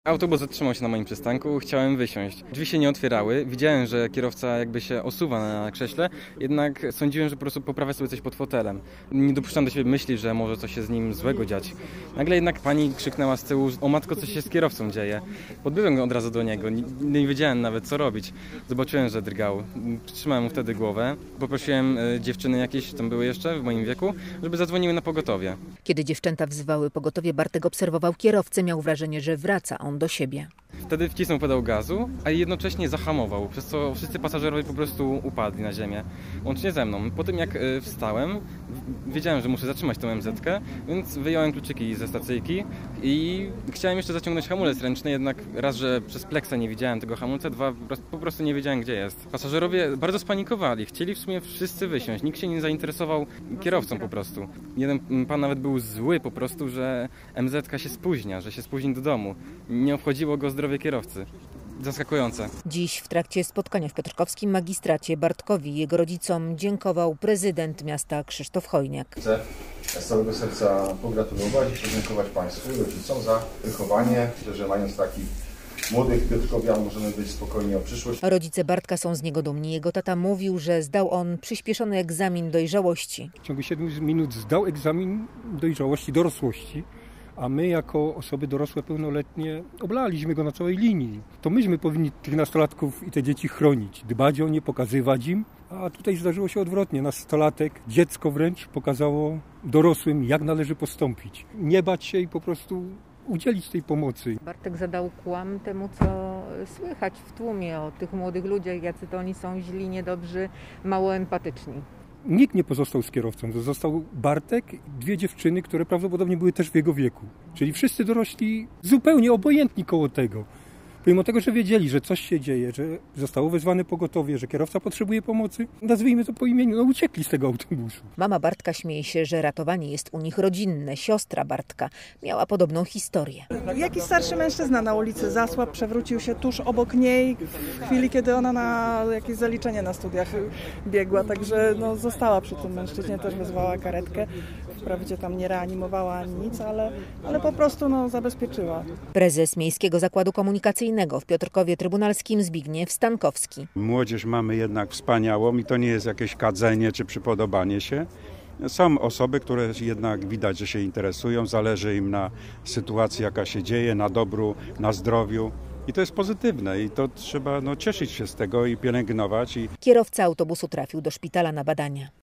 Autobus zatrzymał się na moim przystanku, chciałem wysiąść. Drzwi się nie otwierały, widziałem, że kierowca jakby się osuwa na krześle, jednak sądziłem, że po prostu poprawia sobie coś pod fotelem. Nie dopuszczam do siebie myśli, że może coś się z nim złego dziać. Nagle jednak pani krzyknęła z tyłu: o matko, coś się z kierowcą dzieje. Podbiegłem od razu do niego, nie wiedziałem nawet co robić. Zobaczyłem, że drgał. Przytrzymałem mu wtedy głowę. Poprosiłem dziewczyny jakieś, tam były jeszcze w moim wieku, żeby zadzwoniły na pogotowie. Kiedy dziewczęta wzywały pogotowie, Bartek obserwował kierowcę, miał wrażenie, że wraca on do siebie. Wtedy wcisnął pedał gazu, a jednocześnie zahamował, przez co wszyscy pasażerowie po prostu upadli na ziemię, łącznie ze mną. Po tym jak wstałem, wiedziałem, że muszę zatrzymać tę MZ-kę, więc wyjąłem kluczyki ze stacyjki i chciałem jeszcze zaciągnąć hamulec ręczny, jednak raz, że przez pleksę nie widziałem tego hamulca, dwa, po prostu nie wiedziałem, gdzie jest. Pasażerowie bardzo spanikowali, chcieli w sumie wszyscy wysiąść, nikt się nie zainteresował kierowcą po prostu. Jeden pan nawet był zły po prostu, że MZ-ka się spóźnia, że się spóźni do domu. Nie obchodziło go zdrowie kierowcy. Zaskakujące. Dziś w trakcie spotkania w piotrkowskim magistracie Bartkowi i jego rodzicom dziękował prezydent miasta Krzysztof Hojniak. Chcę z całego serca pogratulować i podziękować Państwu i rodzicom za wychowanie. Myślę, że mając takich młodych piotrkowian możemy być spokojni o przyszłość. Rodzice Bartka są z niego dumni. Jego tata mówił, że zdał on przyspieszony egzamin dojrzałości. W ciągu 7 minut zdał egzamin dojrzałości, dorosłości. A my jako osoby dorosłe, pełnoletnie oblaliśmy go na całej linii. To myśmy powinni tych nastolatków i te dzieci chronić, dbać o nie, pokazywać im. A tutaj zdarzyło się odwrotnie. Nastolatek, dziecko wręcz pokazało dorosłym, jak należy postąpić. Nie bać się i po prostu udzielić tej pomocy. Bartek zadał kłam temu, co słychać w tłumie o tych młodych ludziach, jacy to oni są źli, niedobrzy, mało empatyczni. Nikt nie pozostał z kierowcą. Został Bartek, 2 dziewczyny, które prawdopodobnie były też w jego wieku. Czyli wszyscy dorośli zupełnie obojętni koło tego. Pomimo tego, że wiedzieli, że coś się dzieje, że zostało wezwane pogotowie, że kierowca potrzebuje pomocy, nazwijmy to po imieniu, uciekli z tego autobusu. Mama Bartka śmieje się, że ratowanie jest u nich rodzinne. Siostra Bartka miała podobną historię. Jakiś starszy mężczyzna na ulicy zasłabł, przewrócił się tuż obok niej w chwili, kiedy ona na jakieś zaliczenie na studiach biegła, także została przy tym mężczyźnie, też wezwała karetkę. Wprawdzie tam nie reanimowała ani nic, ale po prostu zabezpieczyła. Prezes Miejskiego Zakładu Komunikacyjnego w Piotrkowie Trybunalskim Zbigniew Stankowski. Młodzież mamy jednak wspaniałą i to nie jest jakieś kadzenie czy przypodobanie się. Są osoby, które jednak widać, że się interesują, zależy im na sytuacji, jaka się dzieje, na dobru, na zdrowiu. I to jest pozytywne i to trzeba cieszyć się z tego i pielęgnować. Kierowca autobusu trafił do szpitala na badania.